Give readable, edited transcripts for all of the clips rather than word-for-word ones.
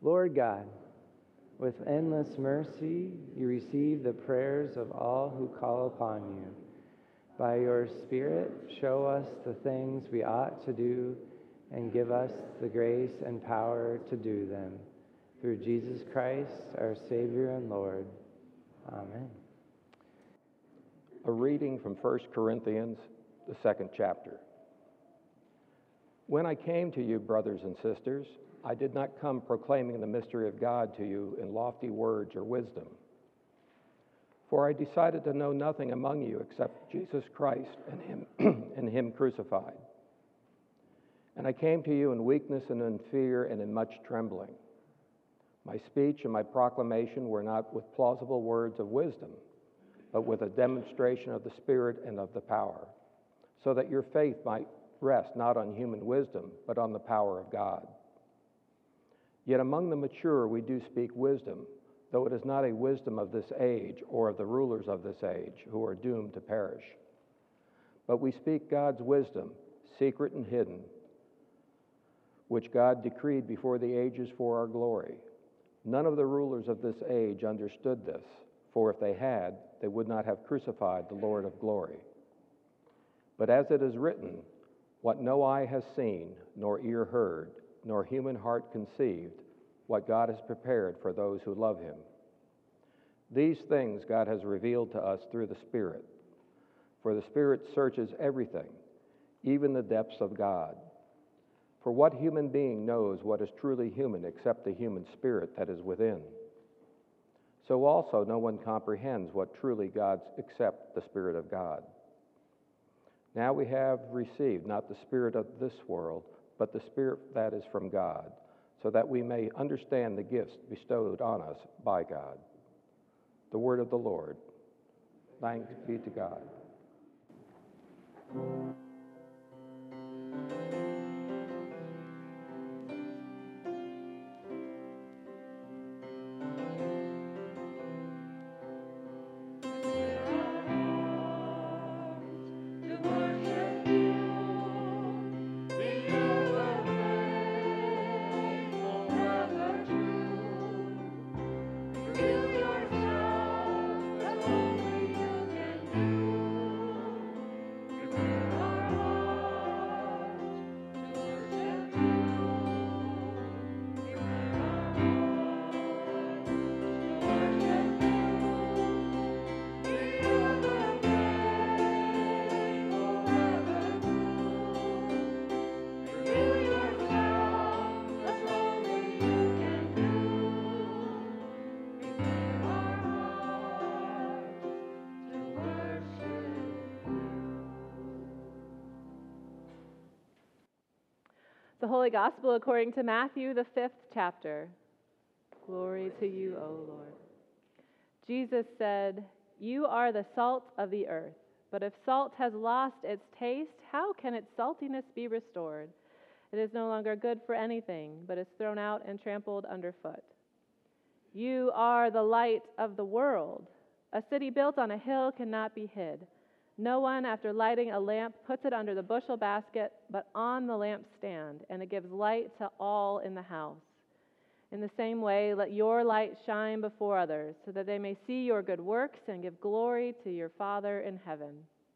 Lord God, with endless mercy, you receive the prayers of all who call upon you. By your Spirit, show us the things we ought to do and give us the grace and power to do them. Through Jesus Christ, our Savior and Lord. Amen. A reading from 1 Corinthians, the 2nd chapter. When I came to you, brothers and sisters, I did not come proclaiming the mystery of God to you in lofty words or wisdom. For I decided to know nothing among you except Jesus Christ and Him crucified. And I came to you in weakness and in fear and in much trembling. My speech and my proclamation were not with plausible words of wisdom, but with a demonstration of the Spirit and of the power, so that your faith might rest not on human wisdom, but on the power of God. Yet among the mature we do speak wisdom, though it is not a wisdom of this age or of the rulers of this age, who are doomed to perish. But we speak God's wisdom, secret and hidden, which God decreed before the ages for our glory. None of the rulers of this age understood this, for if they had, they would not have crucified the Lord of glory. But as it is written, what no eye has seen, nor ear heard, nor human heart conceived, what God has prepared for those who love Him. These things God has revealed to us through the Spirit. For the Spirit searches everything, even the depths of God. For what human being knows what is truly human except the human spirit that is within? So also no one comprehends what truly God's except the Spirit of God. Now we have received not the spirit of this world, but the Spirit that is from God, so that we may understand the gifts bestowed on us by God. The word of the Lord. Thanks be to God. The Holy Gospel according to Matthew, the 5th chapter. Glory to you, O Lord. Jesus said, "You are the salt of the earth, but if salt has lost its taste, how can its saltiness be restored? It is no longer good for anything, but is thrown out and trampled underfoot. You are the light of the world. A city built on a hill cannot be hid. No one, after lighting a lamp, puts it under the bushel basket, but on the lampstand, and it gives light to all in the house. In the same way, let your light shine before others, so that they may see your good works and give glory to your Father in heaven.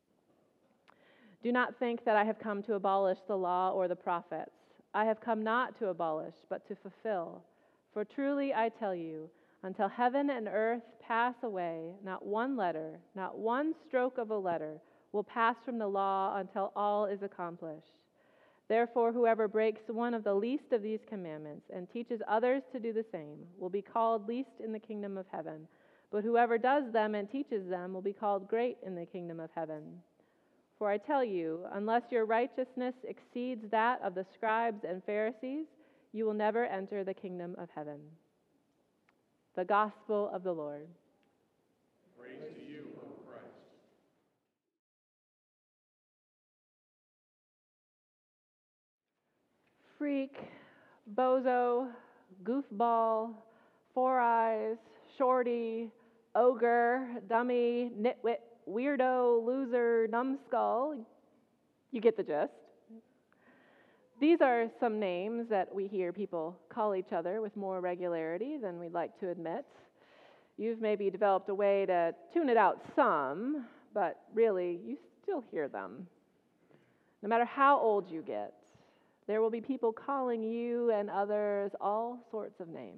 Do not think that I have come to abolish the law or the prophets. I have come not to abolish, but to fulfill. For truly I tell you, until heaven and earth pass away, not one letter, not one stroke of a letter will pass from the law until all is accomplished. Therefore, whoever breaks one of the least of these commandments and teaches others to do the same will be called least in the kingdom of heaven. But whoever does them and teaches them will be called great in the kingdom of heaven. For I tell you, unless your righteousness exceeds that of the scribes and Pharisees, you will never enter the kingdom of heaven." The Gospel of the Lord. Praise to you, O Christ. Freak, bozo, goofball, four eyes, shorty, ogre, dummy, nitwit, weirdo, loser, numbskull. You get the gist. These are some names that we hear people call each other with more regularity than we'd like to admit. You've maybe developed a way to tune it out some, but really, you still hear them. No matter how old you get, there will be people calling you and others all sorts of names.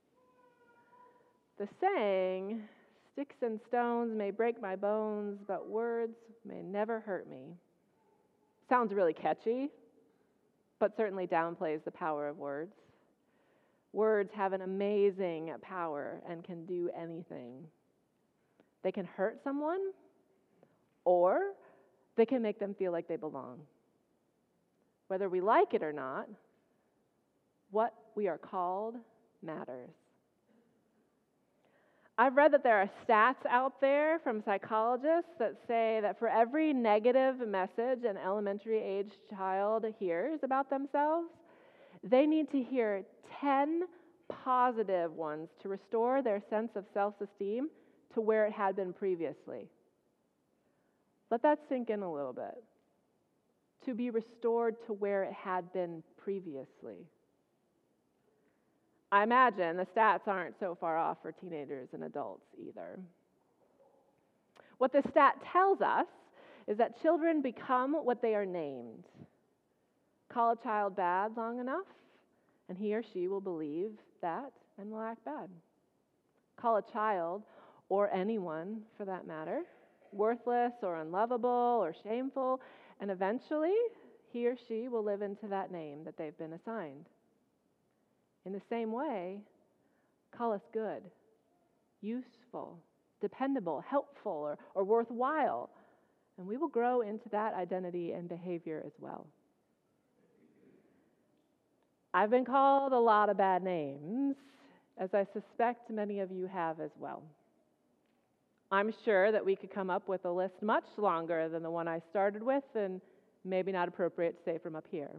The saying, "Sticks and stones may break my bones, but words may never hurt me," sounds really catchy, but certainly downplays the power of words. Words have an amazing power and can do anything. They can hurt someone, or they can make them feel like they belong. Whether we like it or not, what we are called matters. I've read that there are stats out there from psychologists that say that for every negative message an elementary age child hears about themselves, they need to hear 10 positive ones to restore their sense of self-esteem to where it had been previously. Let that sink in a little bit. To be restored to where it had been previously. I imagine the stats aren't so far off for teenagers and adults either. What this stat tells us is that children become what they are named. Call a child bad long enough, and he or she will believe that and will act bad. Call a child, or anyone for that matter, worthless or unlovable or shameful, and eventually he or she will live into that name that they've been assigned. In the same way, call us good, useful, dependable, helpful, or worthwhile, and we will grow into that identity and behavior as well. I've been called a lot of bad names, as I suspect many of you have as well. I'm sure that we could come up with a list much longer than the one I started with, and maybe not appropriate to say from up here.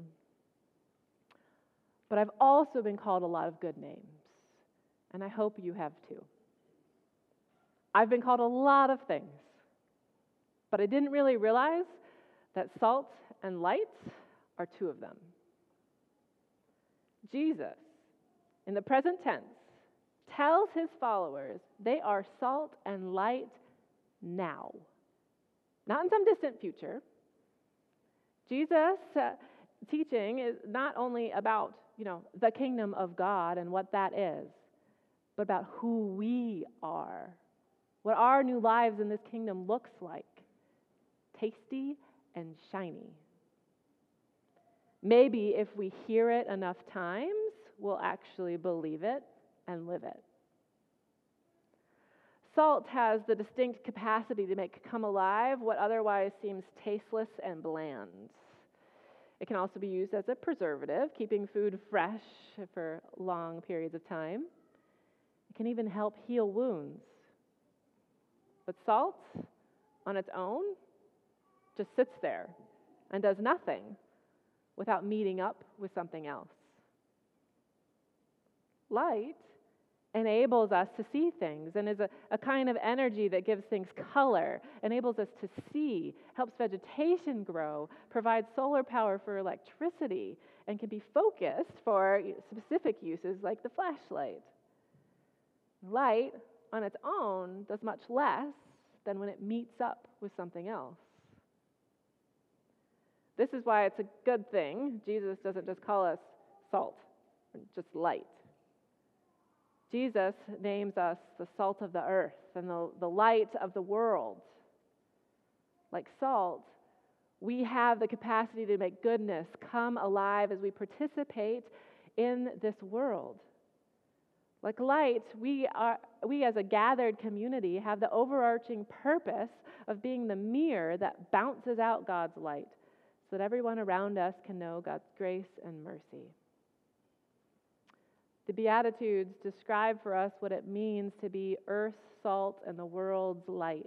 But I've also been called a lot of good names, and I hope you have too. I've been called a lot of things, but I didn't really realize that salt and light are two of them. Jesus, in the present tense, tells his followers they are salt and light now, not in some distant future. Jesus' teaching is not only about, the kingdom of God and what that is, but about who we are, what our new lives in this kingdom looks like, tasty and shiny. Maybe if we hear it enough times, we'll actually believe it and live it. Salt has the distinct capacity to make come alive what otherwise seems tasteless and bland. It can also be used as a preservative, keeping food fresh for long periods of time. It can even help heal wounds. But salt, on its own, just sits there and does nothing without meeting up with something else. Light enables us to see things and is a kind of energy that gives things color, enables us to see, helps vegetation grow, provides solar power for electricity, and can be focused for specific uses like the flashlight. Light on its own does much less than when it meets up with something else. This is why it's a good thing Jesus doesn't just call us salt, or just light. Jesus names us the salt of the earth and the light of the world. Like salt, we have the capacity to make goodness come alive as we participate in this world. Like light, we as a gathered community have the overarching purpose of being the mirror that bounces out God's light so that everyone around us can know God's grace and mercy. The Beatitudes describe for us what it means to be earth's salt and the world's light.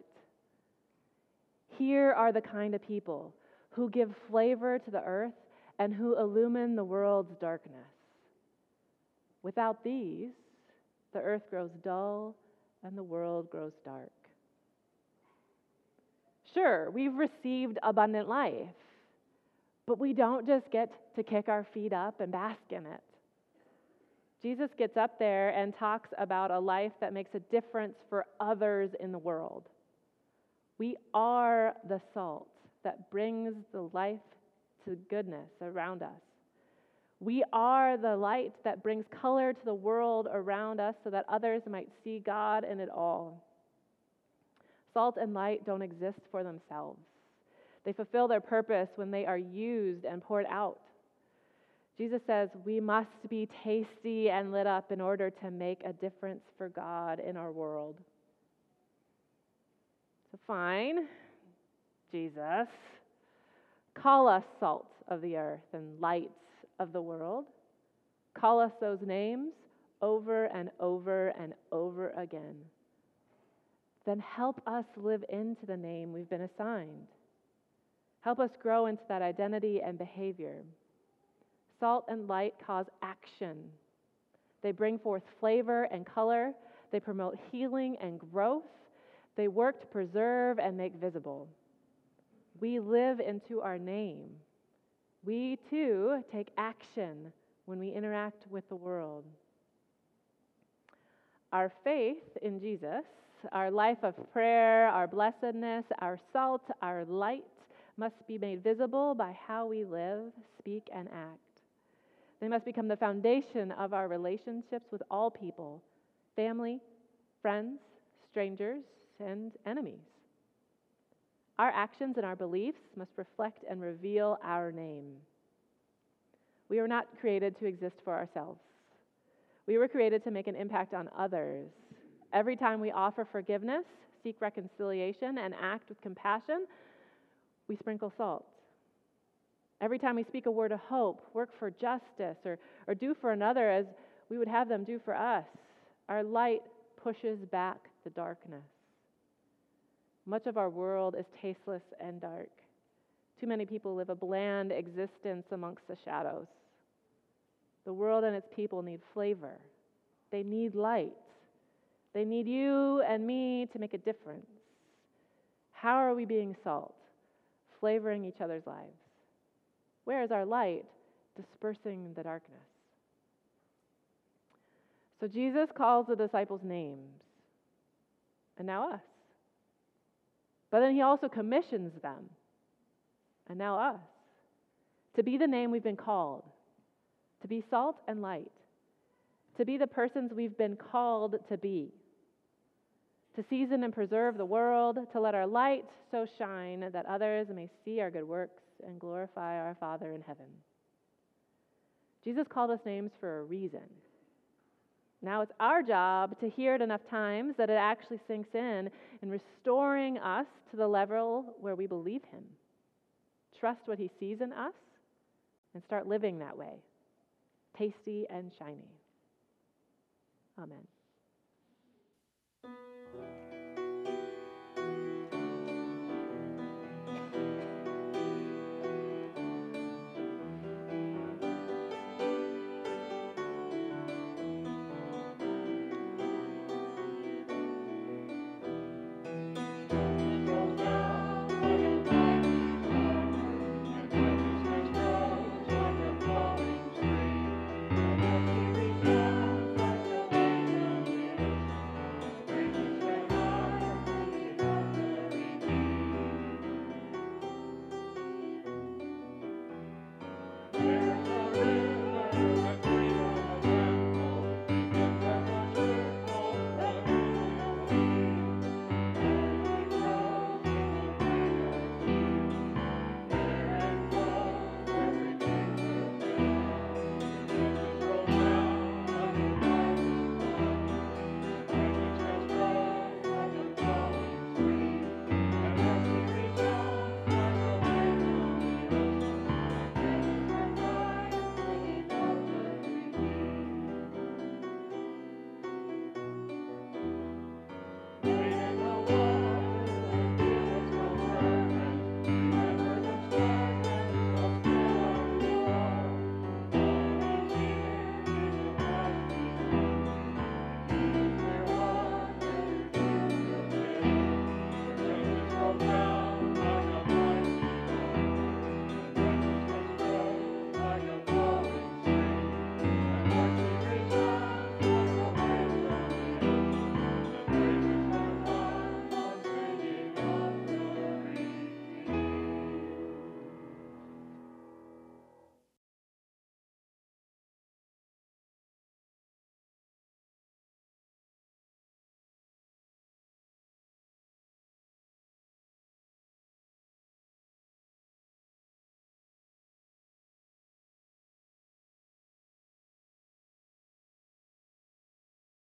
Here are the kind of people who give flavor to the earth and who illumine the world's darkness. Without these, the earth grows dull and the world grows dark. Sure, we've received abundant life, But we don't just get to kick our feet up and bask in it. Jesus gets up there and talks about a life that makes a difference for others in the world. We are the salt that brings the life to goodness around us. We are the light that brings color to the world around us so that others might see God in it all. Salt and light don't exist for themselves. They fulfill their purpose when they are used and poured out. Jesus says we must be tasty and lit up in order to make a difference for God in our world. So fine, Jesus, call us salt of the earth and light of the world. Call us those names over and over and over again. Then help us live into the name we've been assigned. Help us grow into that identity and behavior. Salt and light cause action. They bring forth flavor and color. They promote healing and growth. They work to preserve and make visible. We live into our name. We, too, take action when we interact with the world. Our faith in Jesus, our life of prayer, our blessedness, our salt, our light, must be made visible by how we live, speak, and act. They must become the foundation of our relationships with all people, family, friends, strangers, and enemies. Our actions and our beliefs must reflect and reveal our name. We were not created to exist for ourselves. We were created to make an impact on others. Every time we offer forgiveness, seek reconciliation, and act with compassion, we sprinkle salt. Every time we speak a word of hope, work for justice, or do for another as we would have them do for us, our light pushes back the darkness. Much of our world is tasteless and dark. Too many people live a bland existence amongst the shadows. The world and its people need flavor. They need light. They need you and me to make a difference. How are we being salt, flavoring each other's lives? Where is our light dispersing the darkness? So Jesus calls the disciples names, and now us. But then he also commissions them, and now us, to be the name we've been called, to be salt and light, to be the persons we've been called to be, to season and preserve the world, to let our light so shine that others may see our good works and glorify our Father in heaven. Jesus called us names for a reason. Now it's our job to hear it enough times that it actually sinks in restoring us to the level where we believe him. Trust what he sees in us and start living that way, tasty and shiny. Amen.